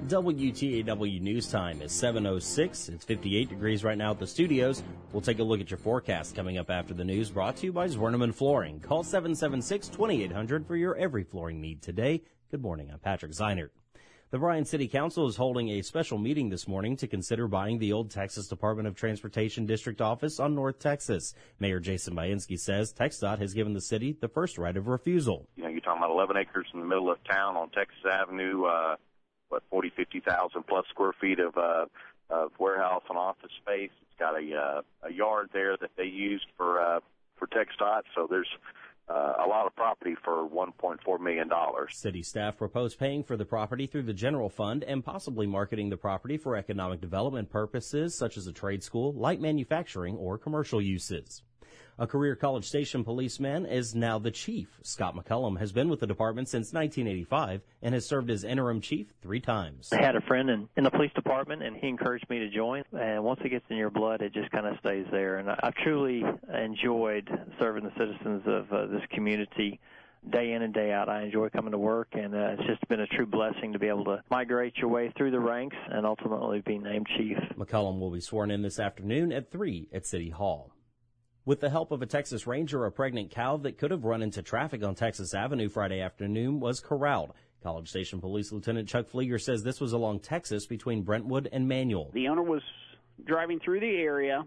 WTAW News Time is 7:06. It's 58 degrees right now at the studios. We'll take a look at your forecast coming up after the news, brought to you by Zwerneman Flooring. Call 776-2800 for your every flooring need today. Good morning. I'm Patrick Zeinert. The Bryan City Council is holding a special meeting this morning to consider buying the old Texas Department of Transportation District office on North Texas. Mayor Jason Bainski says TxDOT has given the city the first right of refusal. You know, you're talking about 11 acres in the middle of town on Texas Avenue, 50,000 plus square feet of warehouse and office space. It's got a yard there that they used for TxDOT, so there's a lot of property for $1.4 million. City staff propose paying for the property through the general fund and possibly marketing the property for economic development purposes such as a trade school, light manufacturing, or commercial uses. A career College Station policeman is now the chief. Scott McCullum has been with the department since 1985 and has served as interim chief 3 times. I had a friend in the police department, and he encouraged me to join. And once it gets in your blood, it just kind of stays there. And I've truly enjoyed serving the citizens of this community. Day in and day out, I enjoy coming to work, and it's just been a true blessing to be able to migrate your way through the ranks and ultimately be named chief. McCullum will be sworn in this afternoon at 3 at City Hall. With the help of a Texas Ranger, a pregnant cow that could have run into traffic on Texas Avenue Friday afternoon was corralled. College Station Police Lieutenant Chuck Flieger says this was along Texas between Brentwood and Manual. The owner was driving through the area.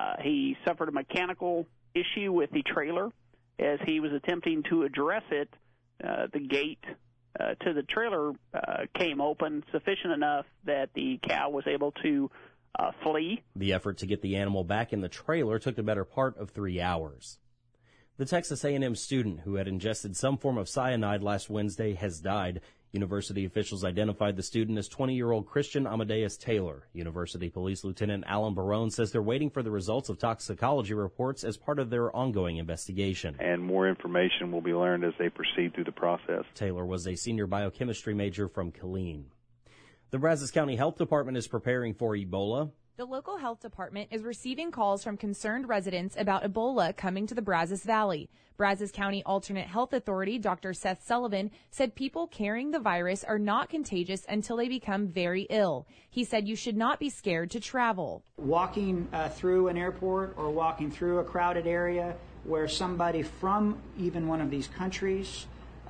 He suffered a mechanical issue with the trailer. As he was attempting to address it, the gate to the trailer came open sufficient enough that the cow was able to flee. The effort to get the animal back in the trailer took the better part of 3 hours. The Texas A&M student who had ingested some form of cyanide last Wednesday has died. University officials identified the student as 20-year-old Christian Amadeus Taylor. University Police Lieutenant Alan Barone says they're waiting for the results of toxicology reports as part of their ongoing investigation. And more information will be learned as they proceed through the process. Taylor was a senior biochemistry major from Killeen. The Brazos County Health Department is preparing for Ebola. The local health department is receiving calls from concerned residents about Ebola coming to the Brazos Valley. Brazos County Alternate Health Authority Dr. Seth Sullivan said people carrying the virus are not contagious until they become very ill. He said you should not be scared to travel. Walking through an airport or walking through a crowded area where somebody from even one of these countries,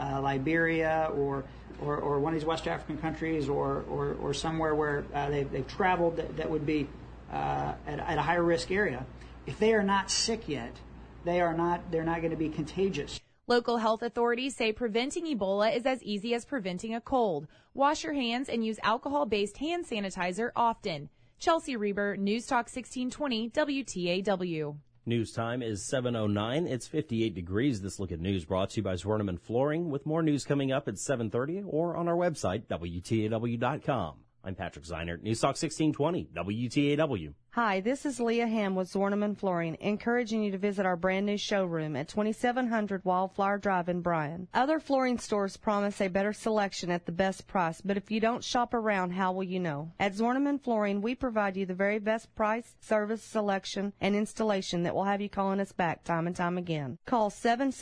Liberia or one of these West African countries or somewhere where they've traveled that would be at a higher risk area, if they are not sick yet, they're not going to be contagious. Local health authorities say preventing Ebola is as easy as preventing a cold. Wash your hands and use alcohol-based hand sanitizer often. Chelsea Reber, News Talk 1620 WTAW. News time is 7:09. It's 58 degrees. This look at news brought to you by Zwerneman Flooring, with more news coming up at 7:30 or on our website, WTAW.com. I'm Patrick Zeinert, News Talk 1620, WTAW. Hi, this is Leah Ham with Zwerneman Flooring, encouraging you to visit our brand new showroom at 2700 Wildflower Drive in Bryan. Other flooring stores promise a better selection at the best price, but if you don't shop around, how will you know? At Zwerneman Flooring, we provide you the very best price, service, selection, and installation that will have you calling us back time and time again. Call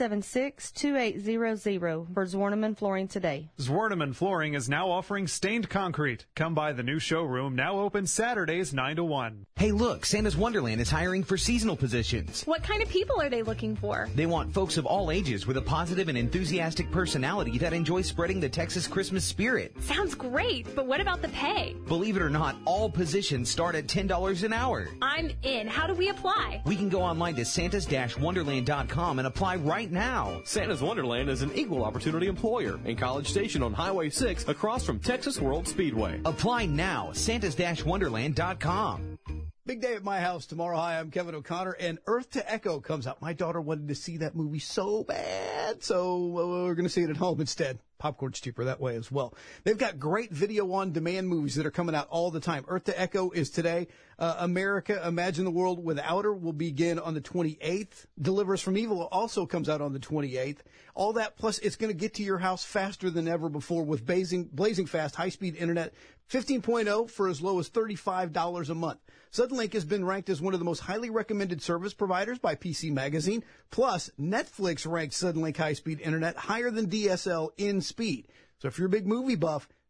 776-2800 for Zwerneman Flooring today. Zwerneman Flooring is now offering stained concrete. Come by the new showroom, now open Saturdays 9 to 1. Hey, look, Santa's Wonderland is hiring for seasonal positions. What kind of people are they looking for? They want folks of all ages with a positive and enthusiastic personality that enjoy spreading the Texas Christmas spirit. Sounds great, but what about the pay? Believe it or not, all positions start at $10 an hour. I'm in. How do we apply? We can go online to santas-wonderland.com and apply right now. Santa's Wonderland is an equal opportunity employer in College Station on Highway 6 across from Texas World Speedway. Apply now, santas-wonderland.com. Big day at my house tomorrow. Hi, I'm Kevin O'Connor, and Earth to Echo comes out. My daughter wanted to see that movie so bad, so we're going to see it at home instead. Popcorn's cheaper that way as well. They've got great video-on-demand movies that are coming out all the time. Earth to Echo is today. America, Imagine the World Without Her will begin on the 28th. Deliver Us from Evil also comes out on the 28th. All that, plus it's going to get to your house faster than ever before with blazing fast, high-speed internet. 15.0 for as low as $35 a month. Suddenlink has been ranked as one of the most highly recommended service providers by PC Magazine. Plus, Netflix ranks Suddenlink high-speed internet higher than DSL in speed. So if you're a big movie buff,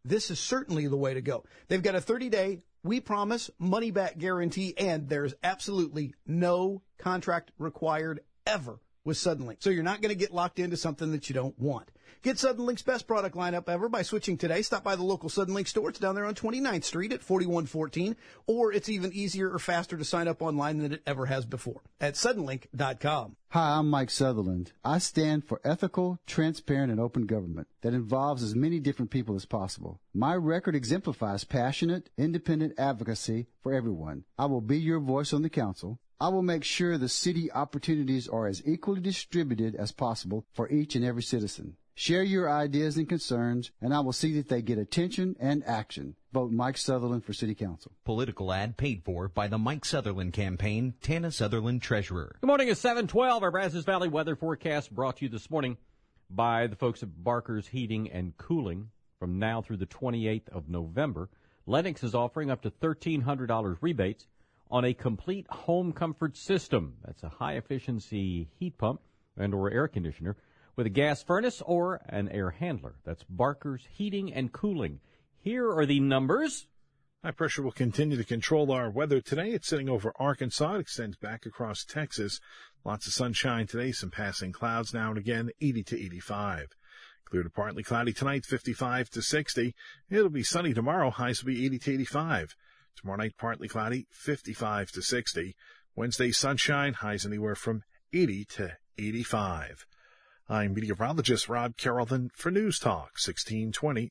this is certainly the way to go. They've got a 30-day, we promise, money-back guarantee, and there's absolutely no contract required ever with Suddenlink. So you're not going to get locked into something that you don't want. Get Suddenlink's best product lineup ever by switching today. Stop by the local Suddenlink store. It's down there on 29th Street at 4114. Or it's even easier or faster to sign up online than it ever has before at Suddenlink.com. Hi, I'm Mike Sutherland. I stand for ethical, transparent, and open government that involves as many different people as possible. My record exemplifies passionate, independent advocacy for everyone. I will be your voice on the council. I will make sure the city opportunities are as equally distributed as possible for each and every citizen. Share your ideas and concerns, and I will see that they get attention and action. Vote Mike Sutherland for City Council. Political ad paid for by the Mike Sutherland campaign, Tana Sutherland Treasurer. Good morning, it's 7:12. Our Brazos Valley weather forecast brought to you this morning by the folks at Barker's Heating and Cooling. From now through the 28th of November, Lennox is offering up to $1,300 rebates on a complete home comfort system. That's a high-efficiency heat pump and or air conditioner with a gas furnace or an air handler. That's Barker's Heating and Cooling. Here are the numbers. High pressure will continue to control our weather today. It's sitting over Arkansas. It extends back across Texas. Lots of sunshine today, some passing clouds now and again, 80 to 85. Clear to partly cloudy tonight, 55 to 60. It'll be sunny tomorrow. Highs will be 80 to 85. Tomorrow night, partly cloudy, 55 to 60. Wednesday, sunshine, highs anywhere from 80 to 85. I'm meteorologist Rob Carrollton for News Talk 1620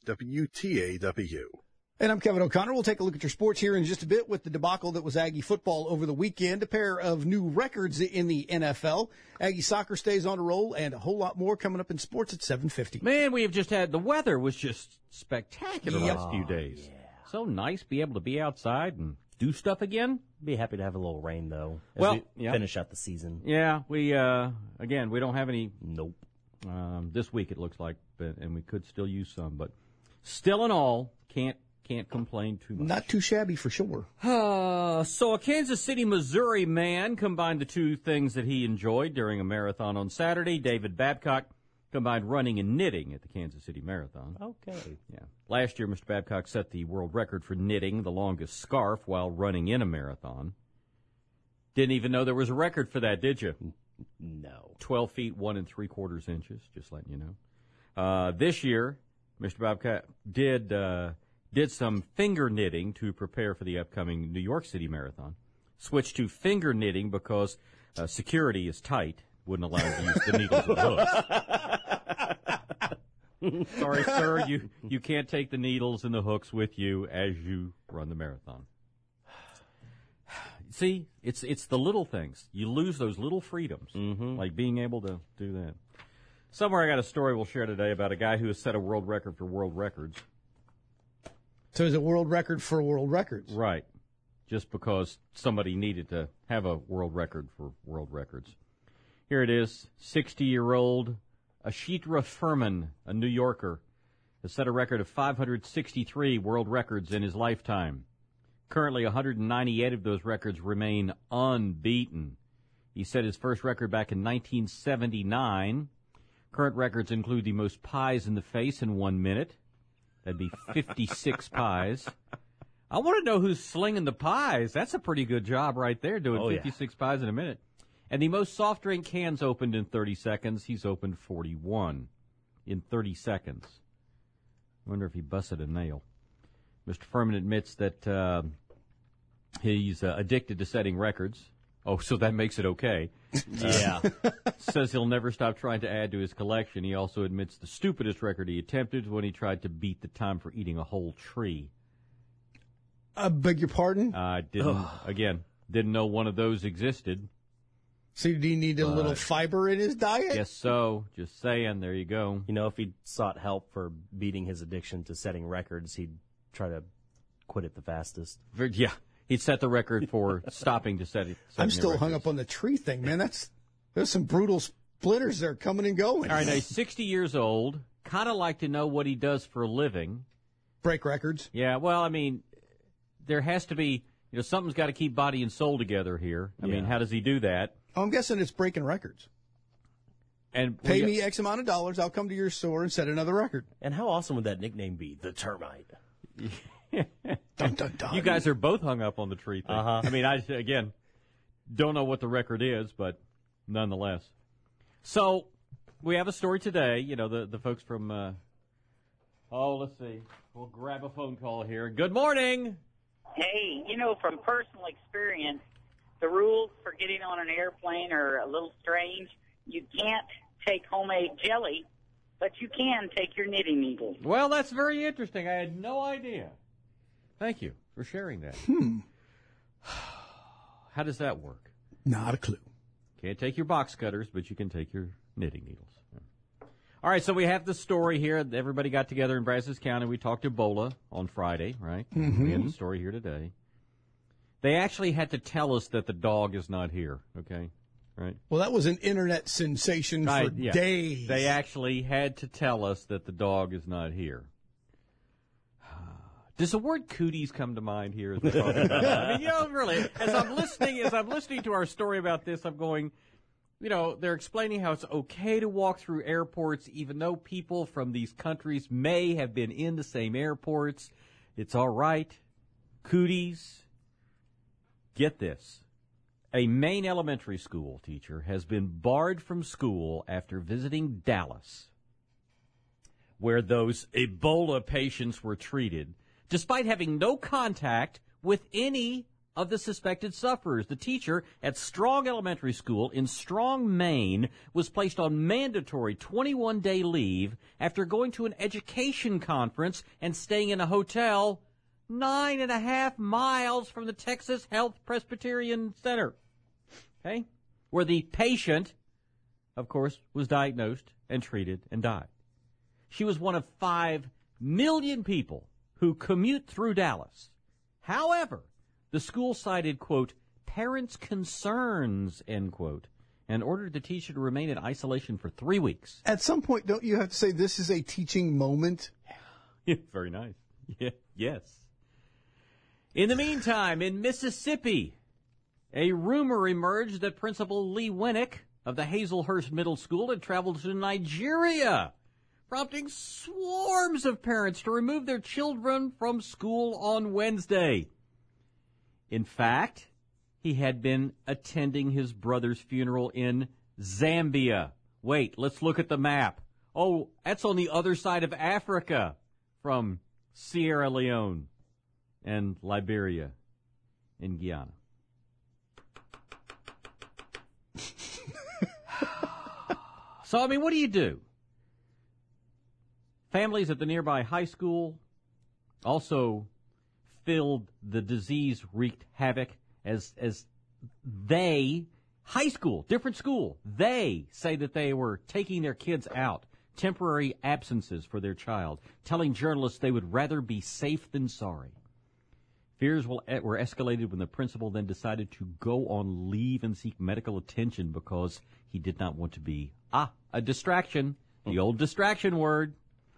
WTAW. And I'm Kevin O'Connor. We'll take a look at your sports here in just a bit with the debacle that was Aggie football over the weekend. A pair of new records in the NFL. Aggie soccer stays on a roll, and a whole lot more coming up in sports at 7:50. Man, we have just had, the weather was just spectacular the last few days. Yeah. So nice be able to be outside and do stuff again. Be happy to have a little rain, though, as well, we finish out the season. Yeah, we don't have any. Nope. This week it looks like, and we could still use some, but still in all, can't complain too much. Not too shabby for sure. So a Kansas City, Missouri man combined the two things that he enjoyed during a marathon on Saturday. David Babcock combined running and knitting at the Kansas City Marathon. Okay. Yeah. Last year, Mr. Babcock set the world record for knitting the longest scarf while running in a marathon. Didn't even know there was a record for that, did you? No. 12 feet, 1 3/4 inches, just letting you know. This year, Mr. Babcock did some finger knitting to prepare for the upcoming New York City Marathon. Switched to finger knitting because security is tight. Wouldn't allow you to use the needles and hooks. Sorry, sir, you can't take the needles and the hooks with you as you run the marathon. See, it's the little things. You lose those little freedoms, like being able to do that. Somewhere I got a story we'll share today about a guy who has set a world record for world records. So is it world record for world records? Right. Just because somebody needed to have a world record for world records. Here it is. 60-year-old Ashitra Furman, a New Yorker, has set a record of 563 world records in his lifetime. Currently, 198 of those records remain unbeaten. He set his first record back in 1979. Current records include the most pies in the face in 1 minute. That'd be 56 pies. I want to know who's slinging the pies. That's a pretty good job right there, doing 56 pies in a minute. And the most soft drink cans opened in 30 seconds. He's opened 41 in 30 seconds. I wonder if he busted a nail. Mr. Furman admits that he's addicted to setting records. Oh, so that makes it okay. Yeah. Says he'll never stop trying to add to his collection. He also admits the stupidest record he attempted when he tried to beat the time for eating a whole tree. I beg your pardon? I didn't know one of those existed. So do you need a little fiber in his diet? Guess so. Just saying. There you go. You know, if he sought help for beating his addiction to setting records, he'd try to quit it the fastest. Yeah. He'd set the record for stopping to set it. I'm still hung up on the tree thing, man. There's some brutal splinters there coming and going. All right, now he's 60 years old. Kind of like to know what he does for a living. Break records? Yeah, well, I mean, there has to be, something's got to keep body and soul together here. I mean, how does he do that? I'm guessing it's breaking records. And pay me X amount of dollars, I'll come to your store and set another record. And how awesome would that nickname be, the Termite? Dun, dun, dun. You guys are both hung up on the tree thing. Uh-huh. I mean, I don't know what the record is, but nonetheless. So we have a story today. You know, the folks from, let's see. We'll grab a phone call here. Good morning. Hey, from personal experience, the rules for getting on an airplane are a little strange. You can't take homemade jelly, but you can take your knitting needles. Well, that's very interesting. I had no idea. Thank you for sharing that. How does that work? Not a clue. Can't take your box cutters, but you can take your knitting needles. All right, so we have the story here. Everybody got together in Brazos County. We talked Ebola on Friday, right? Mm-hmm. We have the story here today. They actually had to tell us that the dog is not here, okay? Right? Well, that was an internet sensation for days. They actually had to tell us that the dog is not here. Does the word cooties come to mind here as we're talking about it? I mean, really, as I'm listening to our story about this, I'm going, they're explaining how it's okay to walk through airports even though people from these countries may have been in the same airports. It's all right. Cooties. Get this. A Maine elementary school teacher has been barred from school after visiting Dallas, where those Ebola patients were treated, despite having no contact with any of the suspected sufferers. The teacher at Strong Elementary School in Strong, Maine, was placed on mandatory 21-day leave after going to an education conference and staying in a hotel 9.5 miles from the Texas Health Presbyterian Center, okay, where the patient, of course, was diagnosed and treated and died. She was one of 5 million people who commute through Dallas. However, the school cited, quote, parents' concerns, end quote, and ordered the teacher to remain in isolation for 3 weeks. At some point, don't you have to say this is a teaching moment? Yeah, very nice. Yeah, yes. In the meantime, in Mississippi, a rumor emerged that Principal Lee Winnick of the Hazelhurst Middle School had traveled to Nigeria, prompting swarms of parents to remove their children from school on Wednesday. In fact, he had been attending his brother's funeral in Zambia. Wait, let's look at the map. Oh, that's on the other side of Africa from Sierra Leone and Liberia and Guyana. So, I mean, what do you do? Families at the nearby high school also filled the disease-wreaked havoc as they, high school, different school, they say that they were taking their kids out, temporary absences for their child, telling journalists they would rather be safe than sorry. Fears were escalated when the principal then decided to go on leave and seek medical attention because he did not want to be, a distraction, the old distraction word.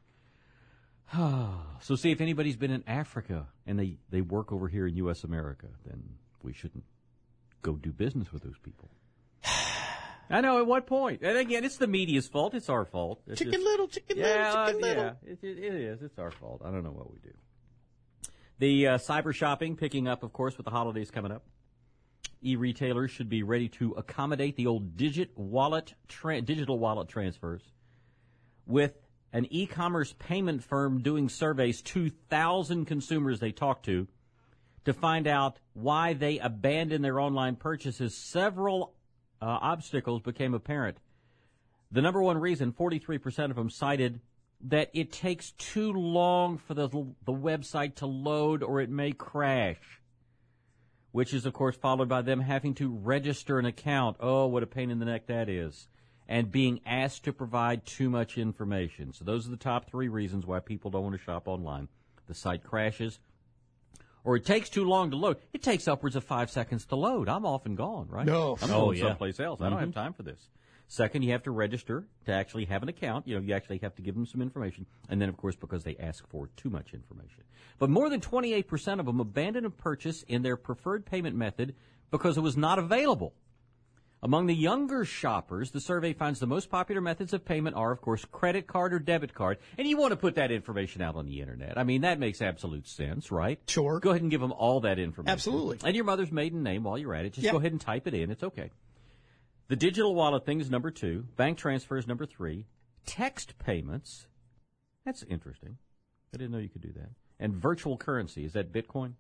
So see, if anybody's been in Africa and they work over here in U.S. America, then we shouldn't go do business with those people. I know, at what point? And again, it's the media's fault. It's our fault. It's Chicken Little. Yeah, it is. It's our fault. I don't know what we do. The cyber shopping picking up, of course, with the holidays coming up. E-retailers should be ready to accommodate the old digital wallet transfers. With an e-commerce payment firm doing surveys, 2,000 consumers they talked to find out why they abandoned their online purchases, several obstacles became apparent. The number one reason, 43% of them cited that it takes too long for the website to load or it may crash, which is, of course, followed by them having to register an account. Oh, what a pain in the neck that is. And being asked to provide too much information. So those are the top 3 reasons why people don't want to shop online. The site crashes, or it takes too long to load. It takes upwards of 5 seconds to load. I'm off and gone, right? No. I'm going someplace else. I don't have time for this. Second, you have to register to actually have an account. You actually have to give them some information. And then, of course, because they ask for too much information. But more than 28% of them abandoned a purchase in their preferred payment method because it was not available. Among the younger shoppers, the survey finds the most popular methods of payment are, of course, credit card or debit card. And you want to put that information out on the Internet. I mean, that makes absolute sense, right? Sure. Go ahead and give them all that information. Absolutely. And your mother's maiden name while you're at it. Just Yeah. go ahead and type it in. It's okay. The digital wallet thing is number 2. Bank transfers number 3. Text payments. That's interesting. I didn't know you could do that. And virtual currency. Is that Bitcoin?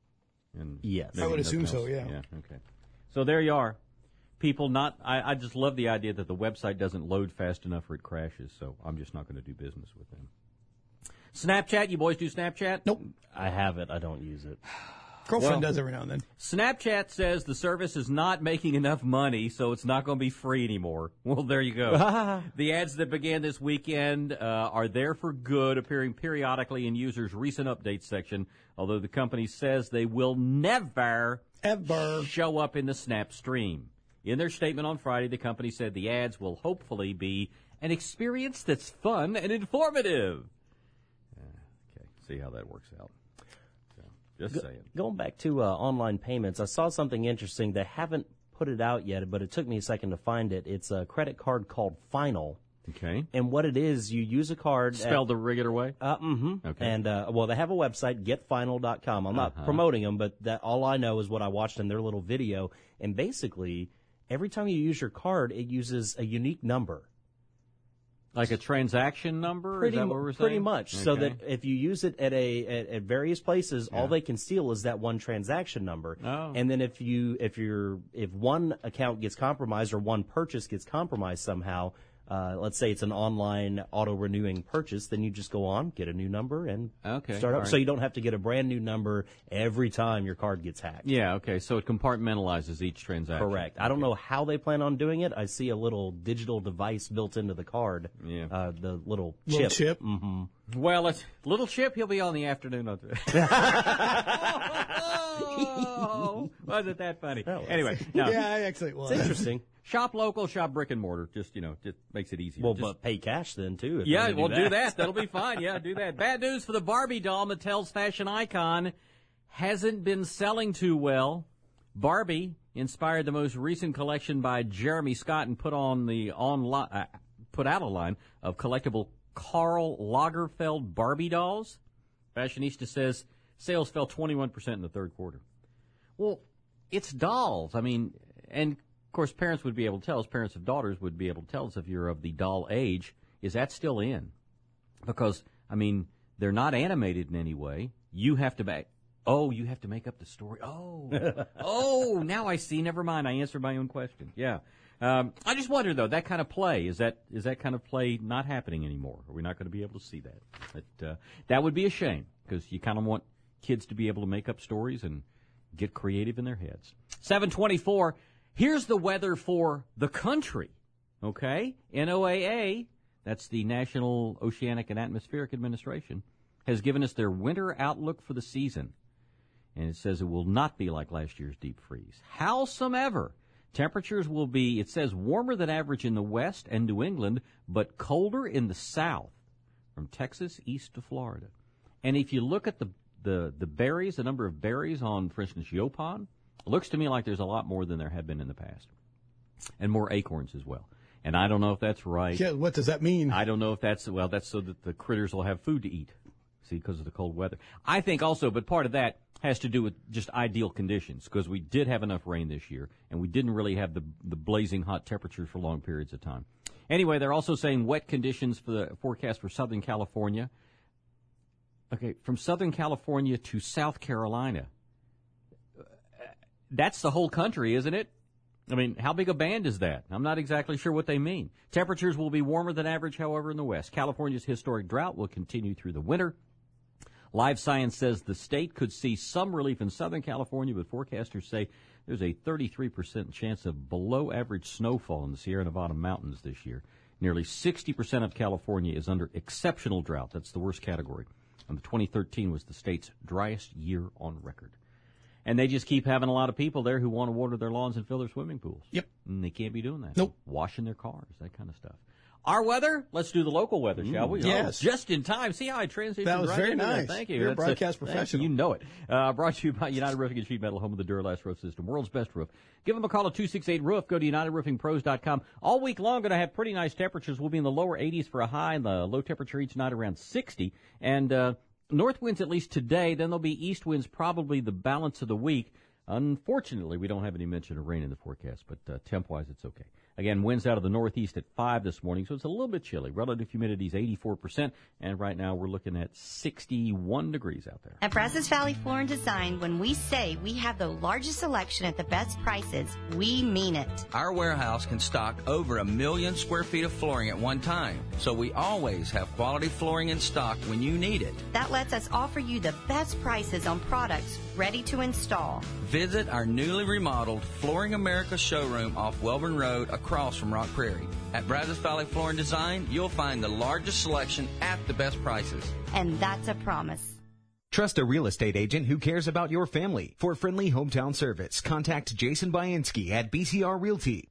And yes. I would assume so, yeah. Yeah, okay. So there you are. People not, I just love the idea that the website doesn't load fast enough or it crashes, so I'm just not going to do business with them. Snapchat, you boys do Snapchat? Nope. I have it. I don't use it. Girlfriend does every now and then. Snapchat says the service is not making enough money, so it's not going to be free anymore. Well, there you go. The ads that began this weekend are there for good, appearing periodically in users' recent updates section, although the company says they will never show up in the Snap stream. In their statement on Friday, the company said the ads will hopefully be an experience that's fun and informative. Okay, see how that works out. So, just saying. Going back to online payments, I saw something interesting. They haven't put it out yet, but it took me a second to find it. It's a credit card called Final. Okay. And what it is, you use a card. Spelled the regular way? Okay. And, they have a website, getfinal.com. I'm not Uh-huh. promoting them, but all I know is what I watched in their little video. And basically, every time you use your card, it uses a unique number. Like a transaction number? Is that what we're saying? Pretty much. Okay. So that if you use it at various places, all they can steal is that one transaction number. Oh. And then if one account gets compromised or one purchase gets compromised somehow, let's say it's an online auto-renewing purchase, then you just go on, get a new number, and start up. Right. So you don't have to get a brand new number every time your card gets hacked. Yeah, okay. So it compartmentalizes each transaction. Correct. I don't know how they plan on doing it. I see a little digital device built into the card. Yeah. The little chip. Mm-hmm. Well, it's little Chip. He'll be on the afternoon. Wasn't that funny? Anyway, no. Yeah, actually it was. It's interesting. Shop local, shop brick and mortar. Just makes it easier. Well, but pay cash then too. Yeah, we'll do that. That'll be fine. Yeah, do that. Bad news for the Barbie doll. Mattel's fashion icon hasn't been selling too well. Barbie inspired the most recent collection by Jeremy Scott and put out a line of collectible Karl Lagerfeld Barbie dolls. Fashionista says sales fell 21% in the third quarter. Well, it's dolls. I mean, and of course, parents would be able to tell us, parents of daughters would be able to tell us if you're of the doll age, is that still in? Because, I mean, they're not animated in any way. You have to make up the story. Oh, now I see. Never mind. I answered my own question. Yeah. I just wonder, though, that kind of play, is that kind of play not happening anymore? Are we not going to be able to see that? But, that would be a shame, because you kind of want kids to be able to make up stories and get creative in their heads. 7:24. Here's the weather for the country, okay? NOAA, that's the National Oceanic and Atmospheric Administration, has given us their winter outlook for the season. And it says it will not be like last year's deep freeze. Howsomever, temperatures will be, it says, warmer than average in the west and New England, but colder in the south, from Texas east to Florida. And if you look at the berries, the number of berries on, for instance, Yaupon, it looks to me like there's a lot more than there have been in the past. And more acorns as well. And I don't know if that's right. Yeah, what does that mean? I don't know if that's so that the critters will have food to eat. See, because of the cold weather. I think also, but part of that has to do with just ideal conditions, because we did have enough rain this year, and we didn't really have the blazing hot temperatures for long periods of time. Anyway, they're also saying wet conditions for the forecast for Southern California. Okay, from Southern California to South Carolina. That's the whole country, isn't it? I mean, how big a band is that? I'm not exactly sure what they mean. Temperatures will be warmer than average, however, in the west. California's historic drought will continue through the winter. Live Science says the state could see some relief in Southern California, but forecasters say there's a 33% chance of below-average snowfall in the Sierra Nevada mountains this year. Nearly 60% of California is under exceptional drought. That's the worst category. And 2013 was the state's driest year on record. And they just keep having a lot of people there who want to water their lawns and fill their swimming pools. Yep. And they can't be doing that. Nope. Washing their cars, that kind of stuff. Our weather? Let's do the local weather, shall we? Yes. Oh, just in time. See how I transitioned That was right very into nice. That? Thank you. You're a broadcast professional. You know it. Brought to you by United Roofing and Sheet Metal, home of the Duralast Roof System, world's best roof. Give them a call at 268-ROOF. Go to UnitedRoofingPros.com. All week long, going to have pretty nice temperatures. We'll be in the lower 80s for a high, and the low temperature each night around 60. And north winds at least today. Then there'll be east winds probably the balance of the week. Unfortunately, we don't have any mention of rain in the forecast, but temp-wise, it's okay. Again, winds out of the northeast at 5 this morning, so it's a little bit chilly. Relative humidity is 84%, and right now we're looking at 61 degrees out there. At Brazos Valley Floor and Design, when we say we have the largest selection at the best prices, we mean it. Our warehouse can stock over 1 million square feet of flooring at one time, so we always have quality flooring in stock when you need it. That lets us offer you the best prices on products ready to install. Visit our newly remodeled Flooring America showroom off Welborn Road across from Rock Prairie. At Brazos Valley Floor and Design, you'll find the largest selection at the best prices. And that's a promise. Trust a real estate agent who cares about your family. For friendly hometown service, contact Jason Bainski at BCR Realty,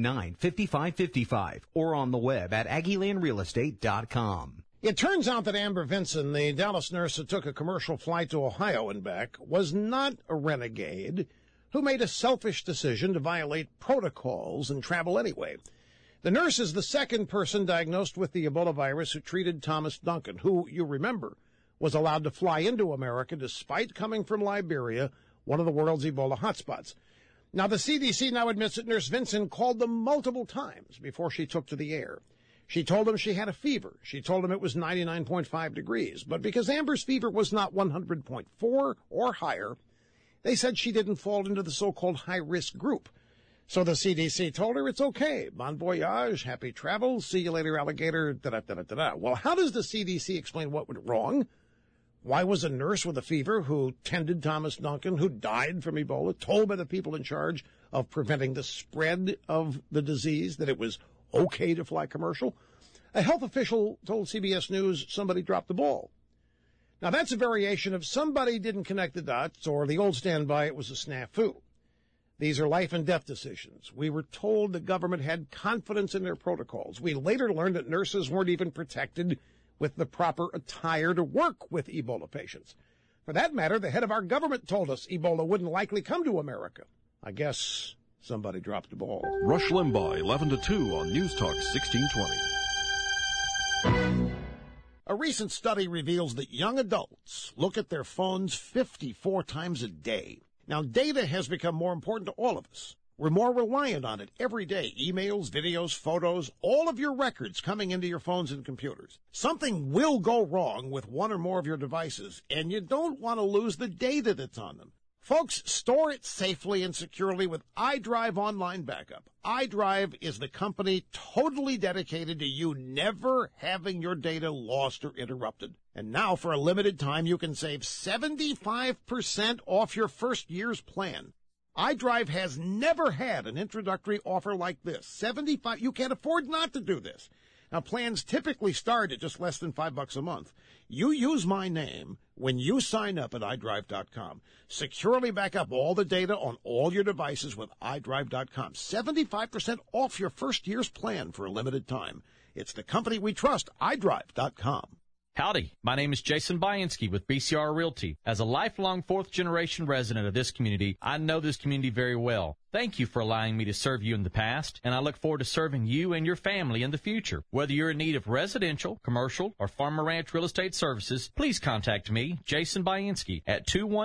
219-5555, or on the web at AggieLandRealEstate.com. It turns out that Amber Vinson, the Dallas nurse who took a commercial flight to Ohio and back, was not a renegade who made a selfish decision to violate protocols and travel anyway. The nurse is the second person diagnosed with the Ebola virus who treated Thomas Duncan, who, you remember, was allowed to fly into America despite coming from Liberia, one of the world's Ebola hotspots. Now, the CDC now admits that Nurse Vinson called them multiple times before she took to the air. She told him she had a fever. She told him it was 99.5 degrees. But because Amber's fever was not 100.4 or higher, they said she didn't fall into the so-called high-risk group. So the CDC told her it's okay. Bon voyage, happy travels, see you later, alligator, da-da-da-da-da. Well, how does the CDC explain what went wrong? Why was a nurse with a fever who tended Thomas Duncan, who died from Ebola, told by the people in charge of preventing the spread of the disease that it was okay to fly commercial? A health official told CBS News somebody dropped the ball. Now, that's a variation of somebody didn't connect the dots, or the old standby, it was a snafu. These are life and death decisions. We were told the government had confidence in their protocols. We later learned that nurses weren't even protected with the proper attire to work with Ebola patients. For that matter, the head of our government told us Ebola wouldn't likely come to America. I guess somebody dropped the ball. Rush Limbaugh, 11 to 2 on News Talk 1620. A recent study reveals that young adults look at their phones 54 times a day. Now, data has become more important to all of us. We're more reliant on it every day. Emails, videos, photos, all of your records coming into your phones and computers. Something will go wrong with one or more of your devices, and you don't want to lose the data that's on them. Folks, store it safely and securely with iDrive Online Backup. iDrive is the company totally dedicated to you never having your data lost or interrupted. And now, for a limited time, you can save 75% off your first year's plan. iDrive has never had an introductory offer like this. 75, you can't afford not to do this. Now, plans typically start at just less than $5 a month. You use my name when you sign up at iDrive.com. Securely back up all the data on all your devices with iDrive.com. 75% off your first year's plan for a limited time. It's the company we trust, iDrive.com. Howdy, my name is Jason Bainski with BCR Realty. As a lifelong fourth-generation resident of this community, I know this community very well. Thank you for allowing me to serve you in the past, and I look forward to serving you and your family in the future. Whether you're in need of residential, commercial, or farm or ranch real estate services, please contact me, Jason Bainski, at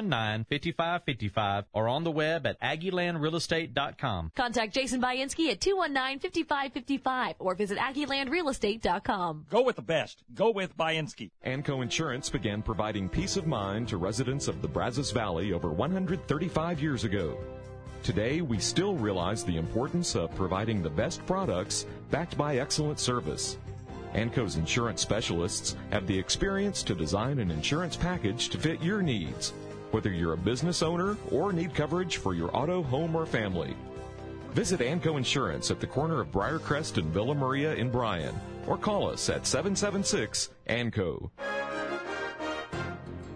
219-5555 or on the web at AggieLandRealEstate.com. Contact Jason Bainski at 219-5555 or visit AggieLandRealEstate.com. Go with the best. Go with Bainski. Anco Insurance began providing peace of mind to residents of the Brazos Valley over 135 years ago. Today, we still realize the importance of providing the best products backed by excellent service. Anco's insurance specialists have the experience to design an insurance package to fit your needs, whether you're a business owner or need coverage for your auto, home, or family. Visit Anco Insurance at the corner of Briarcrest and Villa Maria in Bryan, or call us at 776-ANCO.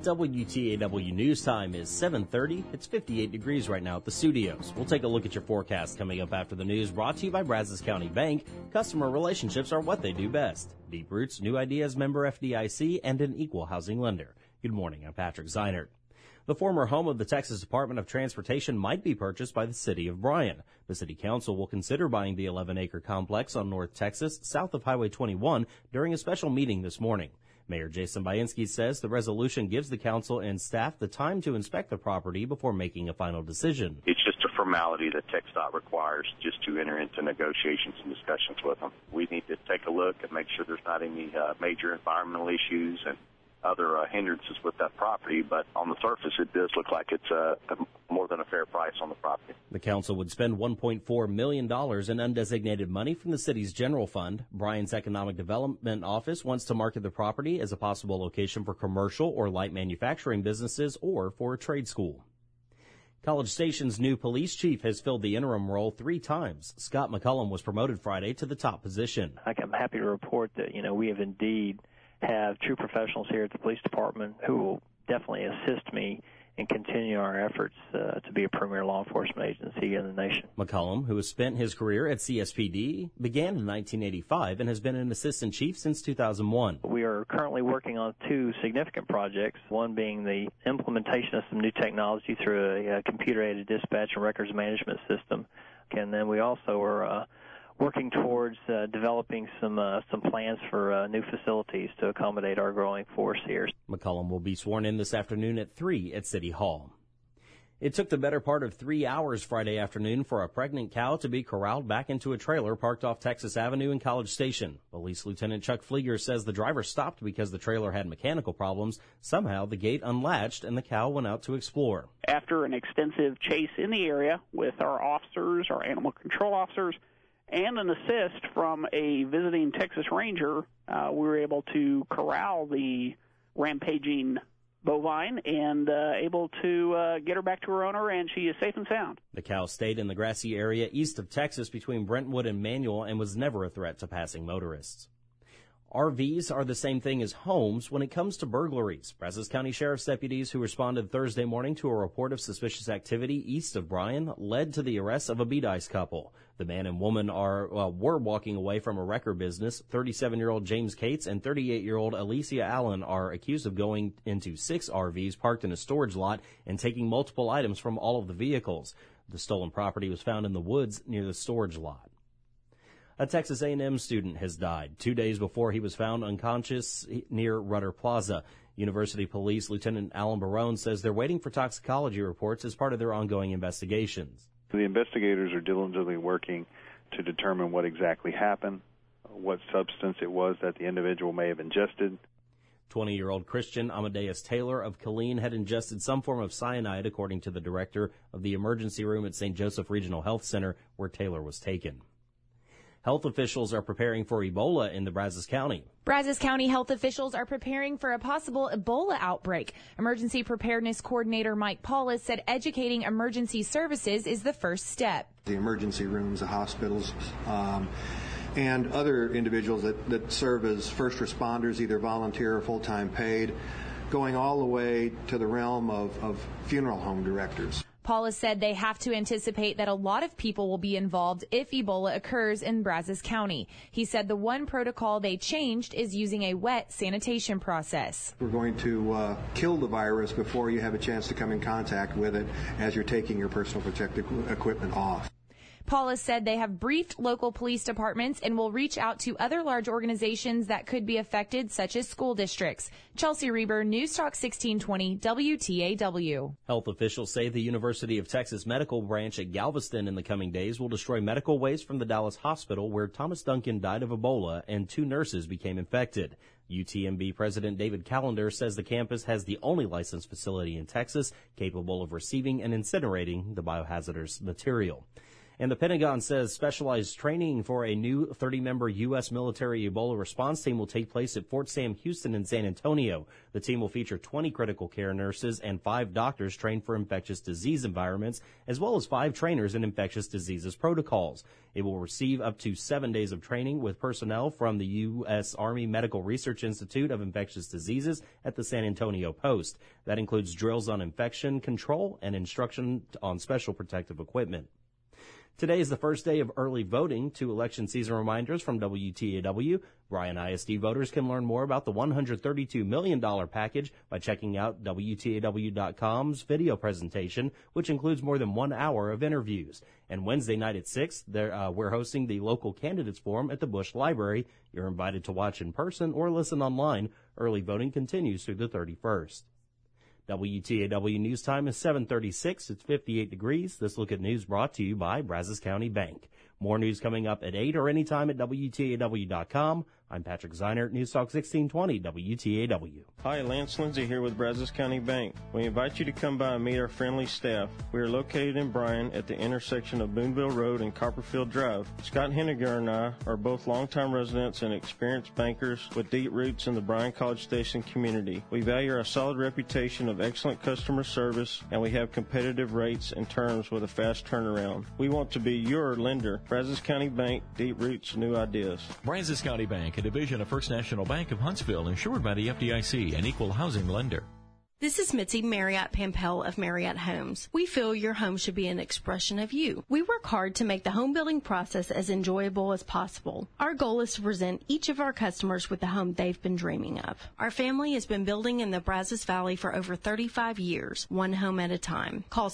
WTAW News Time is 7:30. It's 58 degrees right now at the studios. We'll take a look at your forecast coming up after the news, brought to you by Brazos County Bank. Customer relationships are what they do best. Deep Roots, New Ideas member FDIC, and an equal housing lender. Good morning, I'm Patrick Zeinert. The former home of the Texas Department of Transportation might be purchased by the city of Bryan. The city council will consider buying the 11-acre complex on North Texas, south of Highway 21, during a special meeting this morning. Mayor Jason Bainski says the resolution gives the council and staff the time to inspect the property before making a final decision. It's just a formality that TxDOT requires just to enter into negotiations and discussions with them. We need to take a look and make sure there's not any major environmental issues and other hindrances with that property, but on the surface it does look like it's more than a fair price on the property. The council would spend $1.4 million in undesignated money from the city's general fund. Bryan's Economic Development Office wants to market the property as a possible location for commercial or light manufacturing businesses or for a trade school. College Station's new police chief has filled the interim role 3 times. Scott McCullum was promoted Friday to the top position. I'm happy to report that, we have indeed have true professionals here at the police department who will definitely assist me in continuing our efforts to be a premier law enforcement agency in the nation. McCullum, who has spent his career at CSPD, began in 1985 and has been an assistant chief since 2001. We are currently working on 2 significant projects, one being the implementation of some new technology through a computer-aided dispatch and records management system. And then we also are working towards developing some plans for new facilities to accommodate our growing force here. McCullum will be sworn in this afternoon at 3 at City Hall. It took the better part of 3 hours Friday afternoon for a pregnant cow to be corralled back into a trailer parked off Texas Avenue in College Station. Police Lieutenant Chuck Flieger says the driver stopped because the trailer had mechanical problems. Somehow the gate unlatched and the cow went out to explore. After an extensive chase in the area with our officers, our animal control officers, and an assist from a visiting Texas Ranger, we were able to corral the rampaging bovine and able to get her back to her owner, and she is safe and sound. The cow stayed in the grassy area east of Texas between Brentwood and Manual and was never a threat to passing motorists. RVs are the same thing as homes when it comes to burglaries. Brazos County Sheriff's deputies who responded Thursday morning to a report of suspicious activity east of Bryan led to the arrest of a beat-ice couple. The man and woman were walking away from a wrecker business. 37-year-old James Cates and 38-year-old Alicia Allen are accused of going into 6 RVs parked in a storage lot and taking multiple items from all of the vehicles. The stolen property was found in the woods near the storage lot. A Texas A&M student has died 2 days before he was found unconscious near Rudder Plaza. University Police Lieutenant Alan Barone says they're waiting for toxicology reports as part of their ongoing investigations. The investigators are diligently working to determine what exactly happened, what substance it was that the individual may have ingested. 20-year-old Christian Amadeus Taylor of Killeen had ingested some form of cyanide, according to the director of the emergency room at St. Joseph Regional Health Center, where Taylor was taken. Health officials are preparing for Ebola in the Brazos County. Brazos County health officials are preparing for a possible Ebola outbreak. Emergency Preparedness Coordinator Mike Paulus said educating emergency services is the first step. The emergency rooms, the hospitals, and other individuals that serve as first responders, either volunteer or full-time paid, going all the way to the realm of funeral home directors. Paulus said they have to anticipate that a lot of people will be involved if Ebola occurs in Brazos County. He said the one protocol they changed is using a wet sanitation process. We're going to kill the virus before you have a chance to come in contact with it as you're taking your personal protective equipment off. Paulus said they have briefed local police departments and will reach out to other large organizations that could be affected, such as school districts. Chelsea Reber, News Talk 1620, WTAW. Health officials say the University of Texas Medical Branch at Galveston in the coming days will destroy medical waste from the Dallas hospital where Thomas Duncan died of Ebola and 2 nurses became infected. UTMB President David Callender says the campus has the only licensed facility in Texas capable of receiving and incinerating the biohazardous material. And the Pentagon says specialized training for a new 30-member U.S. military Ebola response team will take place at Fort Sam Houston in San Antonio. The team will feature 20 critical care nurses and 5 doctors trained for infectious disease environments, as well as 5 trainers in infectious diseases protocols. It will receive up to 7 days of training with personnel from the U.S. Army Medical Research Institute of Infectious Diseases at the San Antonio Post. That includes drills on infection control and instruction on special protective equipment. Today is the first day of early voting. 2 election season reminders from WTAW. Bryan ISD voters can learn more about the $132 million package by checking out WTAW.com's video presentation, which includes more than 1 hour of interviews. And Wednesday night at 6, we're hosting the local candidates forum at the Bush Library. You're invited to watch in person or listen online. Early voting continues through the 31st. WTAW News Time is 7:36. It's 58 degrees. This look at news brought to you by Brazos County Bank. More news coming up at 8 or anytime at WTAW.com. I'm Patrick Zeinert, News Talk 1620 WTAW. Hi, Lance Lindsay here with Brazos County Bank. We invite you to come by and meet our friendly staff. We are located in Bryan at the intersection of Boonville Road and Copperfield Drive. Scott Henniger and I are both longtime residents and experienced bankers with deep roots in the Bryan College Station community. We value our solid reputation of excellent customer service, and we have competitive rates and terms with a fast turnaround. We want to be your lender. Brazos County Bank, deep roots, new ideas. Brazos County Bank, a division of First National Bank of Huntsville, insured by the FDIC, an equal housing lender. This is Mitzi Marriott Pampel of Marriott Homes. We feel your home should be an expression of you. We work hard to make the home building process as enjoyable as possible. Our goal is to present each of our customers with the home they've been dreaming of. Our family has been building in the Brazos Valley for over 35 years, one home at a time. Call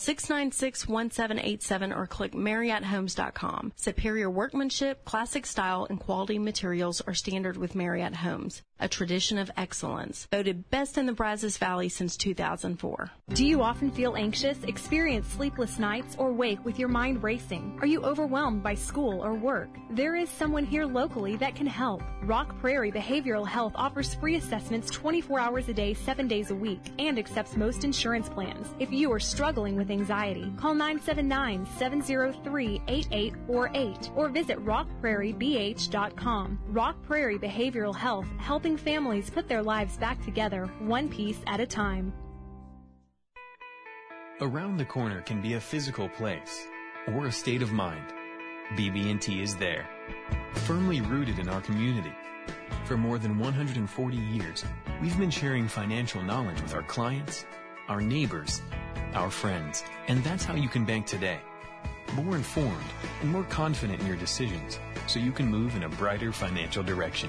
696-1787 or click MarriottHomes.com. Superior workmanship, classic style, and quality materials are standard with Marriott Homes, a tradition of excellence. Voted best in the Brazos Valley since 2004. Do you often feel anxious, experience sleepless nights, or wake with your mind racing? Are you overwhelmed by school or work? There is someone here locally that can help. Rock Prairie Behavioral Health offers free assessments 24 hours a day, 7 days a week, and accepts most insurance plans. If you are struggling with anxiety, call 979-703-8848 or visit rockprairiebh.com. Rock Prairie Behavioral Health, helping families put their lives back together, one piece at a time. Around the corner can be a physical place or a state of mind. BB&T is there, firmly rooted in our community. For more than 140 years, we've been sharing financial knowledge with our clients, our neighbors, our friends, and that's how you can bank today. More informed and more confident in your decisions so you can move in a brighter financial direction.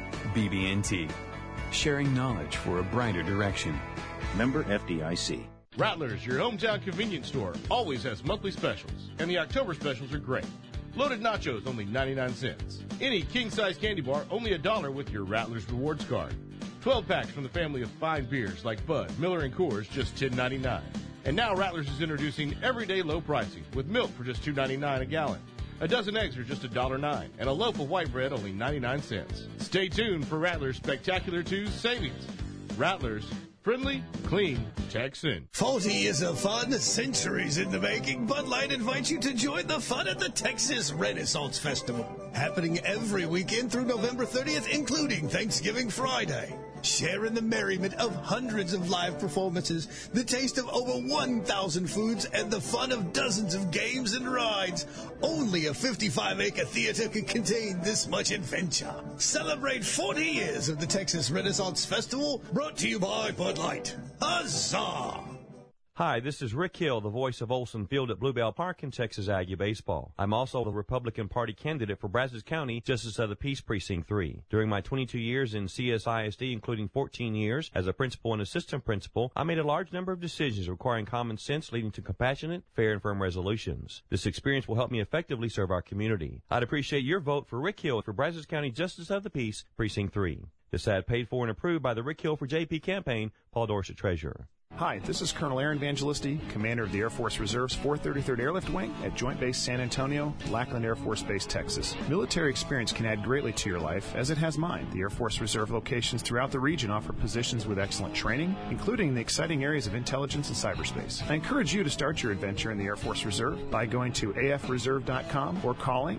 BB&T, sharing knowledge for a brighter direction. Member FDIC. Rattlers, your hometown convenience store, always has monthly specials, and the October specials are great. Loaded nachos, only 99 cents. Any king-size candy bar, only $1 with your Rattlers Rewards card. 12 packs from the family of fine beers like Bud, Miller, and Coors, just $10.99. And now Rattlers is introducing everyday low pricing, with milk for just $2.99 a gallon. A dozen eggs are just $1.09, and a loaf of white bread only 99 cents. Stay tuned for Rattlers' Spectacular Tuesday savings. Rattlers, friendly, clean, Texan. 40 years of fun, centuries in the making. Bud Light invites you to join the fun at the Texas Renaissance Festival, happening every weekend through November 30th, including Thanksgiving Friday. Share in the merriment of hundreds of live performances, the taste of over 1,000 foods, and the fun of dozens of games and rides. Only a 55-acre theater can contain this much adventure. Celebrate 40 years of the Texas Renaissance Festival, brought to you by Bud Light. Huzzah! Hi, this is Rick Hill, the voice of Olson Field at Bluebell Park in Texas Aggie Baseball. I'm also the Republican Party candidate for Brazos County Justice of the Peace Precinct 3. During my 22 years in CSISD, including 14 years as a principal and assistant principal, I made a large number of decisions requiring common sense leading to compassionate, fair, and firm resolutions. This experience will help me effectively serve our community. I'd appreciate your vote for Rick Hill for Brazos County Justice of the Peace Precinct 3. This ad paid for and approved by the Rick Hill for JP campaign, Paul Dorsett, Treasurer. Hi, this is Colonel Aaron Evangelisti, Commander of the Air Force Reserve's 433rd Airlift Wing at Joint Base San Antonio, Lackland Air Force Base, Texas. Military experience can add greatly to your life, as it has mine. The Air Force Reserve locations throughout the region offer positions with excellent training, including the exciting areas of intelligence and cyberspace. I encourage you to start your adventure in the Air Force Reserve by going to afreserve.com or calling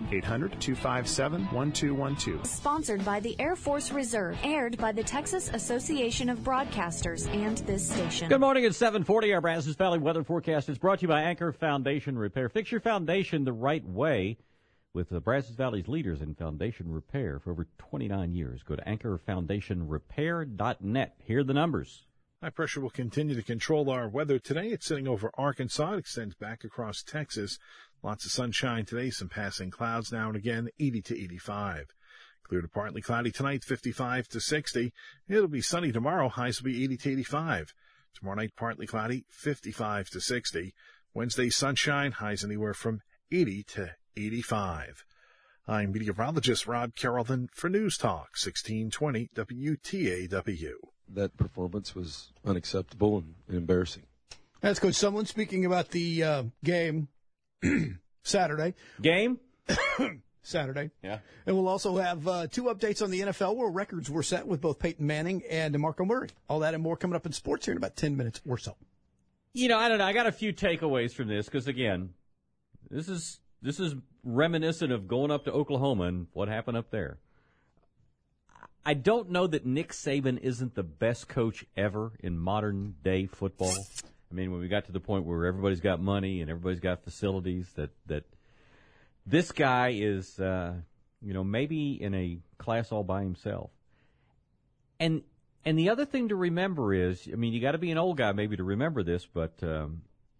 800-257-1212. Sponsored by the Air Force Reserve, aired by the Texas Association of Broadcasters and this station. Good morning at 7:40. Our Brazos Valley weather forecast is brought to you by Anchor Foundation Repair. Fix your foundation the right way with the Brazos Valley's leaders in foundation repair for over 29 years. Go to anchorfoundationrepair.net. Here are the numbers. High pressure will continue to control our weather today. It's sitting over Arkansas. It extends back across Texas. Lots of sunshine today, some passing clouds now and again, 80 to 85. Clear to partly cloudy tonight, 55 to 60. It'll be sunny tomorrow. Highs will be 80 to 85. Tomorrow night, partly cloudy, 55 to 60. Wednesday, sunshine, highs anywhere from 80 to 85. I'm meteorologist Rob Carrollton for News Talk 1620 WTAW. That performance was unacceptable and embarrassing. That's Coach Sumlin speaking about the game Saturday. Game? Saturday. Yeah. And we'll also have two updates on the NFL where records were set with both Peyton Manning and DeMarco Murray. All that and more coming up in sports here in about 10 minutes or so. You know, I don't know. I got a few takeaways from this because, again, this is reminiscent of going up to Oklahoma and what happened up there. I don't know that Nick Saban isn't the best coach ever in modern-day football. I mean, when we got to the point where everybody's got money and everybody's got facilities, that this guy is, maybe in a class all by himself. And the other thing to remember is, I mean, you got to be an old guy maybe to remember this, but, from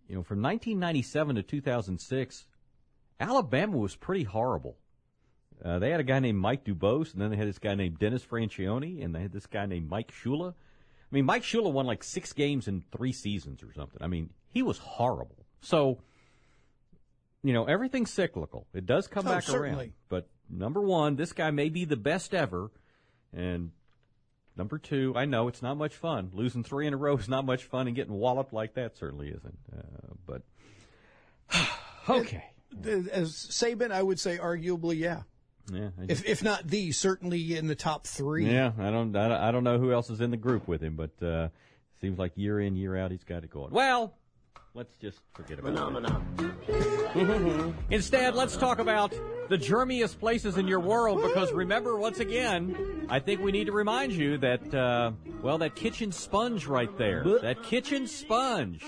1997 to 2006, Alabama was pretty horrible. They had a guy named Mike Dubose, and then they had this guy named Dennis Franchione, and they had this guy named Mike Shula. I mean, Mike Shula won like 6 games in 3 seasons or something. I mean, he was horrible. So, everything's cyclical. It does come back around. But number one, this guy may be the best ever. And number two, I know it's not much fun. Losing 3 in a row is not much fun, and getting walloped like that certainly isn't. But okay. As Saban, I would say arguably, yeah. Yeah. If not certainly in the top 3. Yeah, I don't know who else is in the group with him, but seems like year in, year out, he's got it going. Well, let's just forget about it. Instead, let's talk about the germiest places in your world, because remember, once again, I think we need to remind you that, that kitchen sponge right there, that kitchen sponge.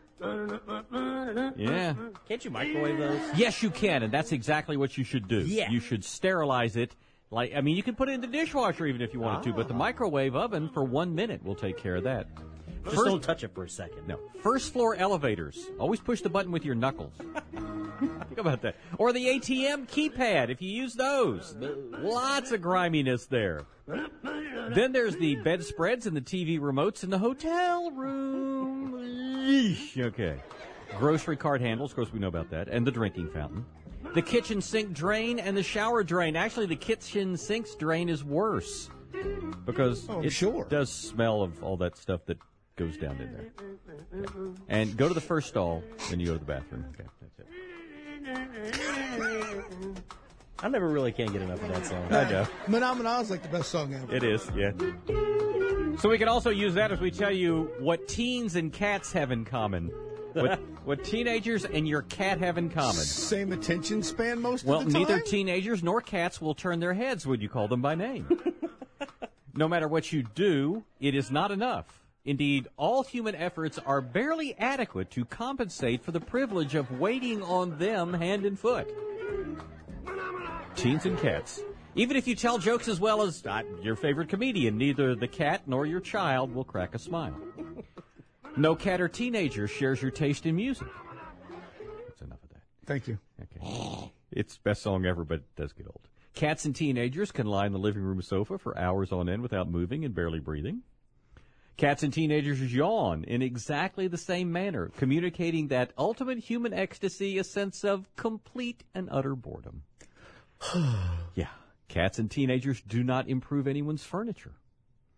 Yeah. Can't you microwave those? Yes, you can, and that's exactly what you should do. Yeah. You should sterilize it. You can put it in the dishwasher even if you wanted to, but the microwave oven for 1 minute will take care of that. Just don't touch it for a second. No. First floor elevators. Always push the button with your knuckles. Think about that. Or the ATM keypad, if you use those. Lots of griminess there. Then there's the bedspreads and the TV remotes in the hotel room. Okay. Grocery cart handles, of course we know about that, and the drinking fountain. The kitchen sink drain and the shower drain. Actually, the kitchen sink's drain is worse because it does smell of all that stuff that goes down in there. Okay. And go to the first stall, then you go to the bathroom. Okay, that's it. I never really can get enough of that song. I know. Mana is like the best song ever. It is, yeah. So we can also use that as we tell you what teens and cats have in common. What teenagers and your cat have in common. Same attention span most of the time? Well, neither teenagers nor cats will turn their heads when you call them by name. No matter what you do, it is not enough. Indeed, all human efforts are barely adequate to compensate for the privilege of waiting on them hand and foot. Teens and cats. Even if you tell jokes as well as your favorite comedian, neither the cat nor your child will crack a smile. No cat or teenager shares your taste in music. That's enough of that. Thank you. Okay. It's best song ever, but it does get old. Cats and teenagers can lie on the living room sofa for hours on end without moving and barely breathing. Cats and teenagers yawn in exactly the same manner, communicating that ultimate human ecstasy, a sense of complete and utter boredom. Yeah, cats and teenagers do not improve anyone's furniture.